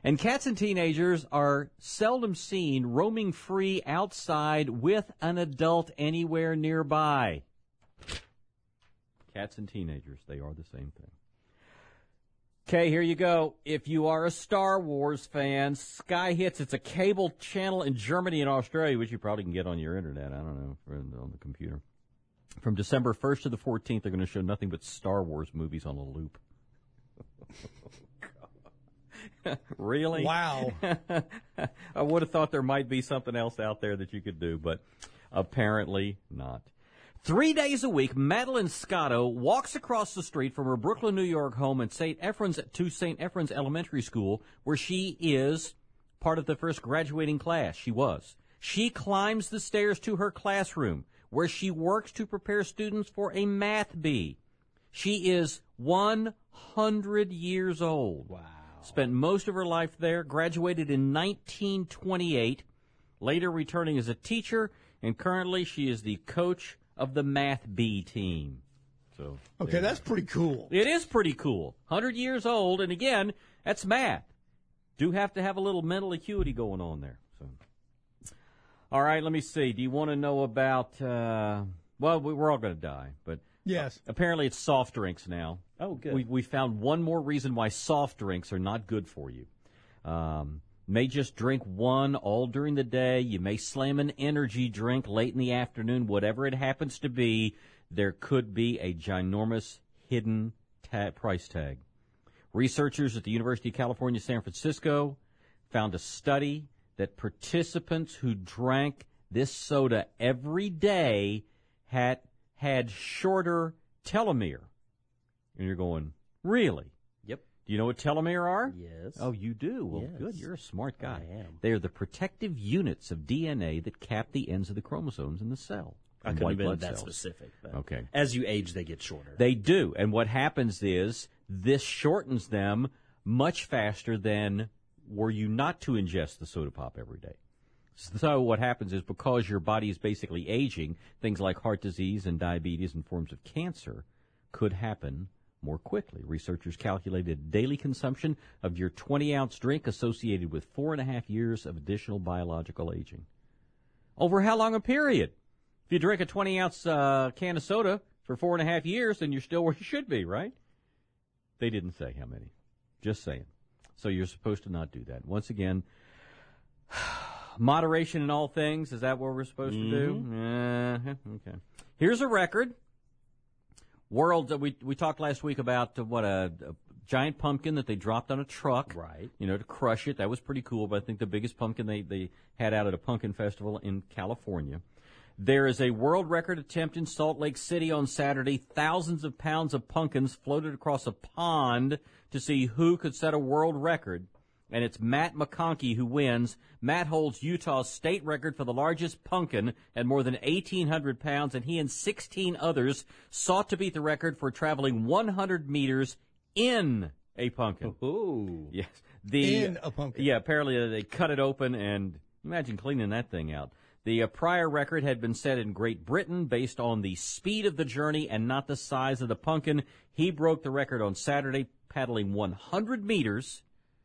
And cats and teenagers are seldom seen roaming free outside with an adult anywhere nearby. Cats and teenagers, they are the same thing. Okay, here you go. If you are a Star Wars fan, Sky Hits, it's a cable channel in Germany and Australia, which you probably can get on your internet, I don't know, on the computer. From December 1st to the 14th, they're going to show nothing but Star Wars movies on a loop. Really? Wow. I would have thought there might be something else out there that you could do, but apparently not. 3 days a week, Madeline Scotto walks across the street from her Brooklyn, New York home to St. Ephraim's Elementary School, where she is part of the first graduating class. She was. She climbs the stairs to her classroom, where she works to prepare students for a math bee. She is 100 years old. Wow. Spent most of her life there, graduated in 1928, later returning as a teacher, and currently she is the coach of the Math Bee team. So okay, that's pretty cool. It is pretty cool. 100 years old, and again, that's math. Do have to have a little mental acuity going on there. So, all right, let me see. Do you want to know about, well, we're all going to die, but yes. Apparently it's soft drinks now. Oh, good. We found one more reason why soft drinks are not good for you. May just drink one all during the day. You may slam an energy drink late in the afternoon. Whatever it happens to be, there could be a ginormous hidden price tag. Researchers at the University of California, San Francisco found a study that participants who drank this soda every day had shorter telomere. And you're going, really? Yep. Do you know what telomere are? Yes. Oh, you do? Well, yes. Good. You're a smart guy. I am. They are the protective units of DNA that cap the ends of the chromosomes in the cell. I couldn't have been that specific. But okay. As you age, they get shorter. They do. And what happens is this shortens them much faster than were you not to ingest the soda pop every day. So what happens is because your body is basically aging, things like heart disease and diabetes and forms of cancer could happen more quickly. Researchers calculated daily consumption of your 20-ounce drink associated with 4.5 years of additional biological aging. Over how long a period? If you drink a 20-ounce can of soda for 4.5 years, then you're still where you should be, right? They didn't say how many. Just saying. So you're supposed to not do that. Once again, moderation in all things, is that what we're supposed to do? Okay. Here's a record. We talked last week about a giant pumpkin that they dropped on a truck. Right. To crush it. That was pretty cool, but I think the biggest pumpkin they had out at a pumpkin festival in California. There is a world record attempt in Salt Lake City on Saturday. Thousands of pounds of pumpkins floated across a pond to see who could set a world record. And it's Matt McConkey who wins. Matt holds Utah's state record for the largest pumpkin at more than 1,800 pounds, and he and 16 others sought to beat the record for traveling 100 meters in a pumpkin. Ooh. Yes. In a pumpkin. Yeah, apparently they cut it open, and imagine cleaning that thing out. The prior record had been set in Great Britain based on the speed of the journey and not the size of the pumpkin. He broke the record on Saturday, paddling 100 meters.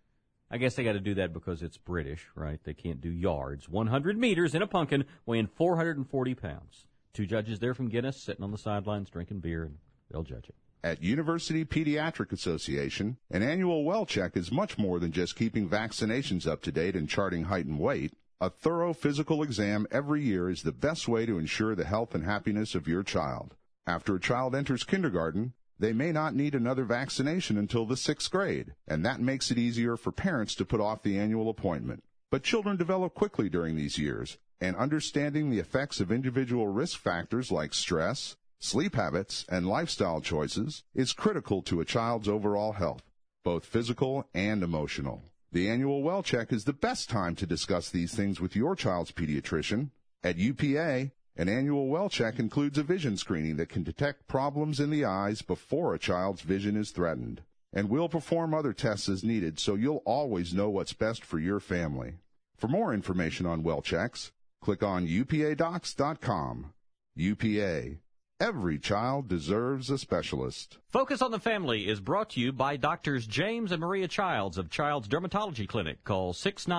I guess they got to do that because it's British, right? They can't do yards. 100 meters in a pumpkin weighing 440 pounds. Two judges there from Guinness sitting on the sidelines drinking beer, and they'll judge it. At University Pediatric Association, an annual well check is much more than just keeping vaccinations up to date and charting height and weight. A thorough physical exam every year is the best way to ensure the health and happiness of your child. After a child enters kindergarten, they may not need another vaccination until the 6th grade, and that makes it easier for parents to put off the annual appointment. But children develop quickly during these years, and understanding the effects of individual risk factors like stress, sleep habits, and lifestyle choices is critical to a child's overall health, both physical and emotional. The annual well check is the best time to discuss these things with your child's pediatrician. At UPA, an annual well check includes a vision screening that can detect problems in the eyes before a child's vision is threatened. And we'll perform other tests as needed so you'll always know what's best for your family. For more information on well checks, click on upadocs.com. UPA. Every child deserves a specialist. Focus on the Family is brought to you by Doctors James and Maria Childs of Child's Dermatology Clinic. Call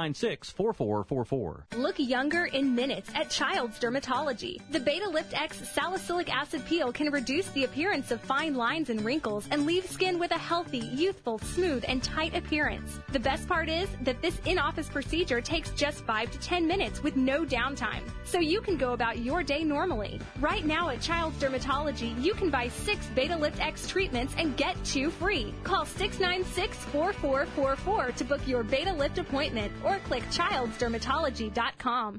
696-4444. Look younger in minutes at Child's Dermatology. The Beta Lift X salicylic acid peel can reduce the appearance of fine lines and wrinkles and leave skin with a healthy, youthful, smooth, and tight appearance. The best part is that this in-office procedure takes just 5 to 10 minutes with no downtime, so you can go about your day normally. Right now at Child's Dermatology, you can buy 6 Beta Lift X treatments and get 2 free. Call 696-4444 to book your Beta Lift appointment or click childsdermatology.com.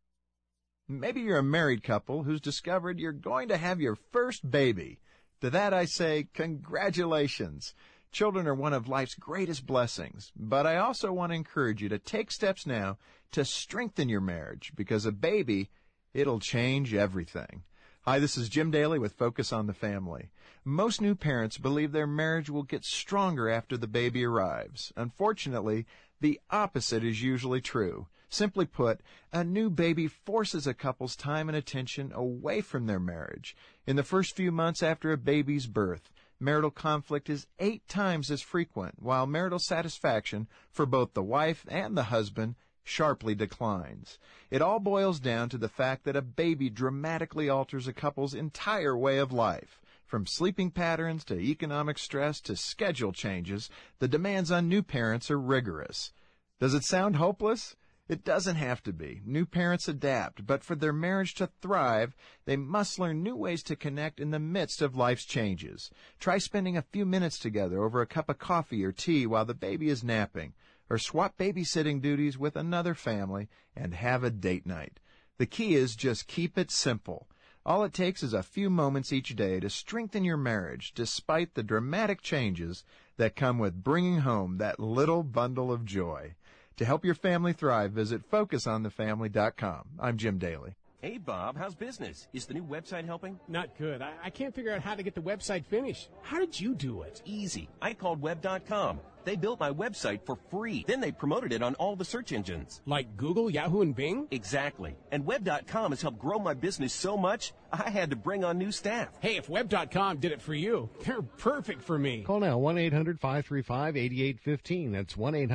Maybe you're a married couple who's discovered you're going to have your first baby. To that I say, congratulations. Children are one of life's greatest blessings, but I also want to encourage you to take steps now to strengthen your marriage, because a baby, it'll change everything. Hi, this is Jim Daly with Focus on the Family. Most new parents believe their marriage will get stronger after the baby arrives. Unfortunately, the opposite is usually true. Simply put, a new baby forces a couple's time and attention away from their marriage. In the first few months after a baby's birth, marital conflict is 8 times as frequent, while marital satisfaction for both the wife and the husband sharply declines. It all boils down to the fact that a baby dramatically alters a couple's entire way of life. From sleeping patterns to economic stress to schedule changes, the demands on new parents are rigorous. Does it sound hopeless? It doesn't have to be. New parents adapt, but for their marriage to thrive, they must learn new ways to connect in the midst of life's changes. Try spending a few minutes together over a cup of coffee or tea while the baby is napping, or swap babysitting duties with another family and have a date night. The key is just keep it simple. All it takes is a few moments each day to strengthen your marriage despite the dramatic changes that come with bringing home that little bundle of joy. To help your family thrive, visit FocusOnTheFamily.com. I'm Jim Daly. Hey, Bob, how's business? Is the new website helping? Not good. I can't figure out how to get the website finished. How did you do it? Easy. I called Web.com. They built my website for free. Then they promoted it on all the search engines. Like Google, Yahoo, and Bing? Exactly. And Web.com has helped grow my business so much, I had to bring on new staff. Hey, if Web.com did it for you, they're perfect for me. Call now, 1-800-535-8815. That's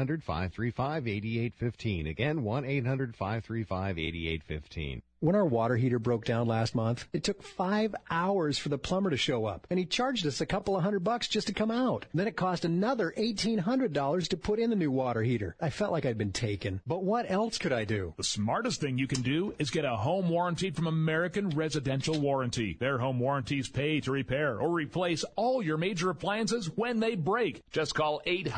1-800-535-8815. Again, 1-800-535-8815. When our water heater broke down last month, it took 5 hours for the plumber to show up, and he charged us a couple of $100 just to come out. Then it cost another $1,800 to put in the new water heater. I felt like I'd been taken. But what else could I do? The smartest thing you can do is get a home warranty from American Residential Warranty. Their home warranties pay to repair or replace all your major appliances when they break. Just call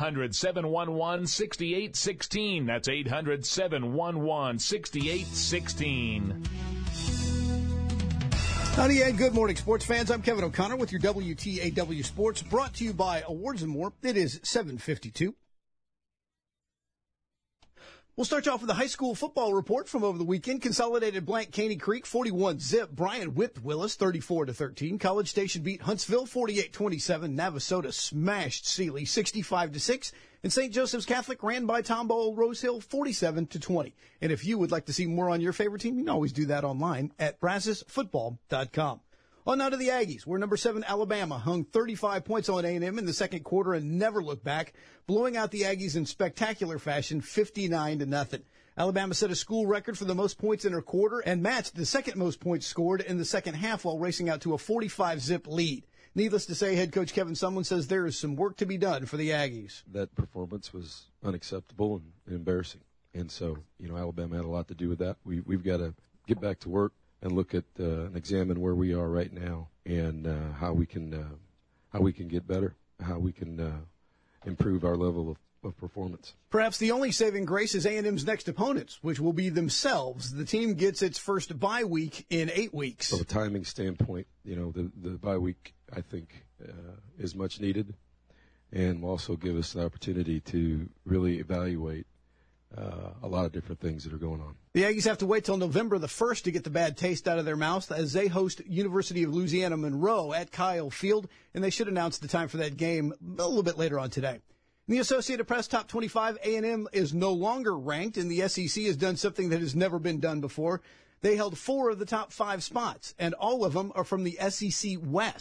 800-711-6816. That's 800-711-6816. Howdy and good morning, sports fans. I'm Kevin O'Connor with your WTAW Sports, brought to you by Awards and More. It is 7:52. We'll start you off with a high school football report from over the weekend. Consolidated blanked Caney Creek 41-0. Bryan whipped Willis 34-13. College Station beat Huntsville 48-27. Navasota smashed Sealy 65-6. And St. Joseph's Catholic ran by Tomball Rose Hill 47-20. And if you would like to see more on your favorite team, you can always do that online at BrazosFootball.com. On now to the Aggies, where number 7 Alabama hung 35 points on A&M in the second quarter and never looked back, blowing out the Aggies in spectacular fashion, 59-0. Alabama set a school record for the most points in a quarter and matched the second most points scored in the second half while racing out to a 45-zip lead. Needless to say, head coach Kevin Sumlin says there is some work to be done for the Aggies. That performance was unacceptable and embarrassing. And so, Alabama had a lot to do with that. We've got to get back to work and look at and examine where we are right now and how we can get better, how we can improve our level of performance. Perhaps the only saving grace is A&M's next opponents, which will be themselves. The team gets its first bye week in 8 weeks. From a timing standpoint, the bye week, I think, is much needed and will also give us the opportunity to really evaluate a lot of different things that are going on. The Aggies have to wait till November the 1st to get the bad taste out of their mouths as they host University of Louisiana Monroe at Kyle Field, and they should announce the time for that game a little bit later on today. In the Associated Press Top 25, A&M is no longer ranked, and the SEC has done something that has never been done before. They held 4 of the top 5 spots, and all of them are from the SEC West.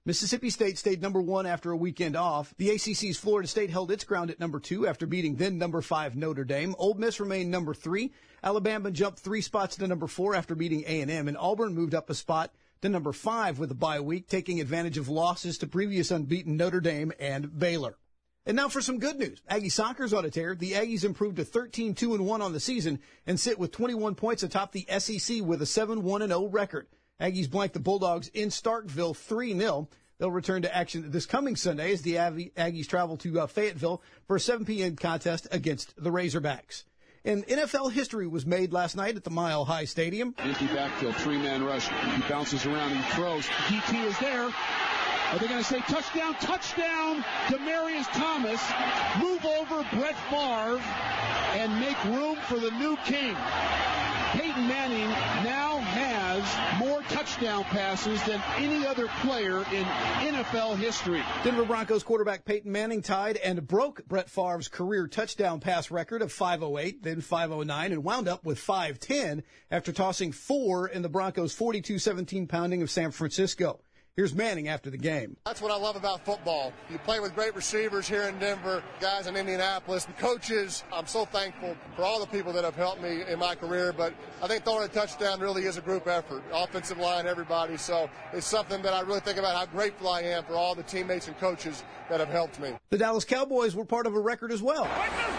Mississippi State stayed number 1 after a weekend off. The ACC's Florida State held its ground at number 2 after beating then number 5 Notre Dame. Ole Miss remained number 3. Alabama jumped 3 spots to number 4 after beating A&M, and Auburn moved up a spot to number 5 with a bye week, taking advantage of losses to previous unbeaten Notre Dame and Baylor. And now for some good news. Aggie soccer's on a tear. The Aggies improved to 13-2-1 on the season and sit with 21 points atop the SEC with a 7-1-0 record. Aggies blanked the Bulldogs in Starkville 3-0. They'll return to action this coming Sunday as the Aggies travel to Fayetteville for a 7 p.m. contest against the Razorbacks. And NFL history was made last night at the Mile High Stadium. Empty backfield, 3-man rush. He bounces around and throws. DT is there. Are they going to say touchdown? Touchdown, Demaryius Thomas. Move over Brett Favre and make room for the new king. Peyton Manning now has more touchdown passes than any other player in NFL history. Denver Broncos quarterback Peyton Manning tied and broke Brett Favre's career touchdown pass record of 508, then 509, and wound up with 510 after tossing 4 in the Broncos' 42-17 pounding of San Francisco. Here's Manning after the game. That's what I love about football. You play with great receivers here in Denver, guys in Indianapolis, coaches. I'm so thankful for all the people that have helped me in my career, but I think throwing a touchdown really is a group effort. Offensive line, everybody. So it's something that I really think about how grateful I am for all the teammates and coaches that have helped me. The Dallas Cowboys were part of a record as well.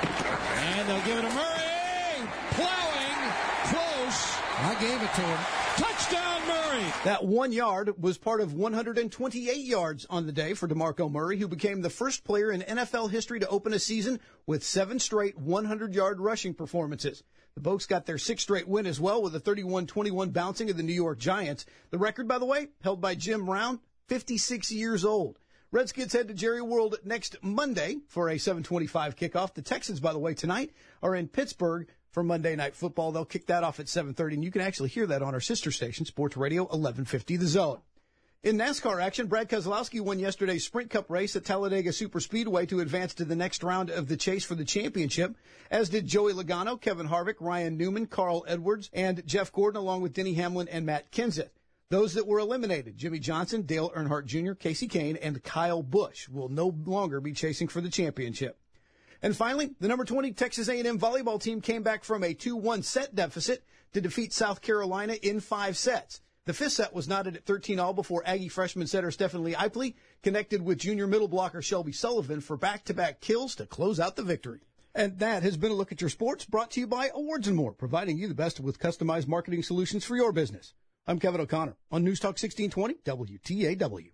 And they'll give it to Murray. Plowing. Close. I gave it to him. Touchdown, Murray! That 1 yard was part of 128 yards on the day for DeMarco Murray, who became the first player in NFL history to open a season with 7 straight 100-yard rushing performances. The Bucs got their 6th straight win as well with a 31-21 bouncing of the New York Giants. The record, by the way, held by Jim Brown, 56 years old. Redskins head to Jerry World next Monday for a 7:25 kickoff. The Texans, by the way, tonight are in Pittsburgh for Monday Night Football. They'll kick that off at 7:30, and you can actually hear that on our sister station, Sports Radio 1150 The Zone. In NASCAR action, Brad Keselowski won yesterday's Sprint Cup race at Talladega Superspeedway to advance to the next round of the chase for the championship, as did Joey Logano, Kevin Harvick, Ryan Newman, Carl Edwards, and Jeff Gordon, along with Denny Hamlin and Matt Kenseth. Those that were eliminated, Jimmy Johnson, Dale Earnhardt Jr., Casey Kane, and Kyle Busch, will no longer be chasing for the championship. And finally, the number 20 Texas A&M volleyball team came back from a 2-1 set deficit to defeat South Carolina in 5 sets. The 5th set was knotted at 13-all before Aggie freshman setter Stephen Lee Ipley connected with junior middle blocker Shelby Sullivan for back-to-back kills to close out the victory. And that has been a look at your sports, brought to you by Awards & More, providing you the best with customized marketing solutions for your business. I'm Kevin O'Connor on News Talk 1620 WTAW.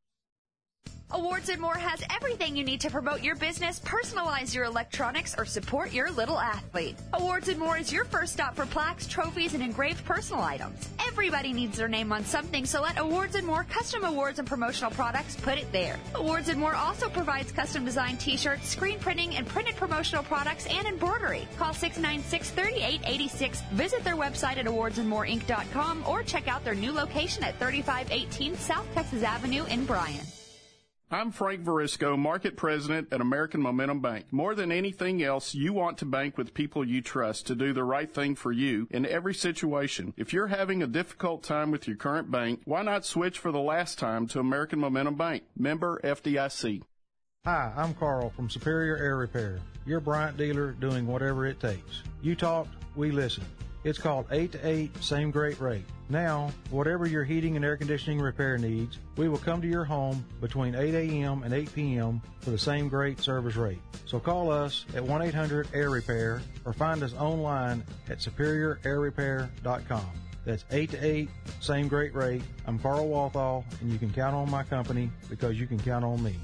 Awards & More has everything you need to promote your business, personalize your electronics, or support your little athlete. Awards & More is your first stop for plaques, trophies, and engraved personal items. Everybody needs their name on something, so let Awards & More custom awards and promotional products put it there. Awards & More also provides custom designed t-shirts, screen printing, and printed promotional products and embroidery. Call 696-3886. Visit their website at awardsandmoreinc.com or check out their new location at 3518 South Texas Avenue in Bryan. I'm Frank Varisco, Market President at American Momentum Bank. More than anything else, you want to bank with people you trust to do the right thing for you in every situation. If you're having a difficult time with your current bank, why not switch for the last time to American Momentum Bank? Member FDIC. Hi, I'm Carl from Superior Air Repair, your Bryant dealer doing whatever it takes. You talked, we listened. It's called 8-to-8, same great rate. Now, whatever your heating and air conditioning repair needs, we will come to your home between 8 a.m. and 8 p.m. for the same great service rate. So call us at 1-800-AIR-REPAIR or find us online at superiораirrepair.com. That's 8-to-8, same great rate. I'm Carl Walthall, and you can count on my company because you can count on me.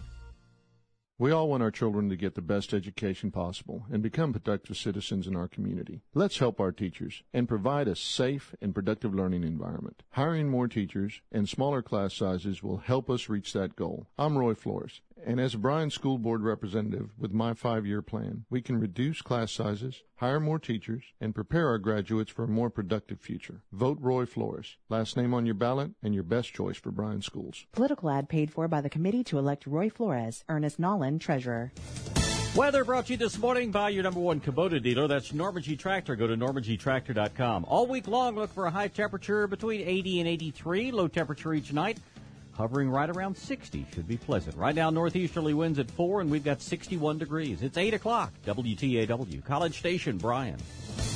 We all want our children to get the best education possible and become productive citizens in our community. Let's help our teachers and provide a safe and productive learning environment. Hiring more teachers and smaller class sizes will help us reach that goal. I'm Roy Flores, and as a Bryan School Board representative with my 5-year plan, we can reduce class sizes, hire more teachers, and prepare our graduates for a more productive future. Vote Roy Flores. Last name on your ballot and your best choice for Bryan schools. Political ad paid for by the committee to elect Roy Flores. Ernest Nolan, Treasurer. Weather brought to you this morning by your number one Kubota dealer. That's Normandy Tractor. Go to NormandyTractor.com. All week long, look for a high temperature between 80 and 83. Low temperature each night. hovering right around 60. Should be pleasant. Right now, northeasterly winds at 4, and we've got 61 degrees. It's 8 o'clock. WTAW, College Station, Bryan.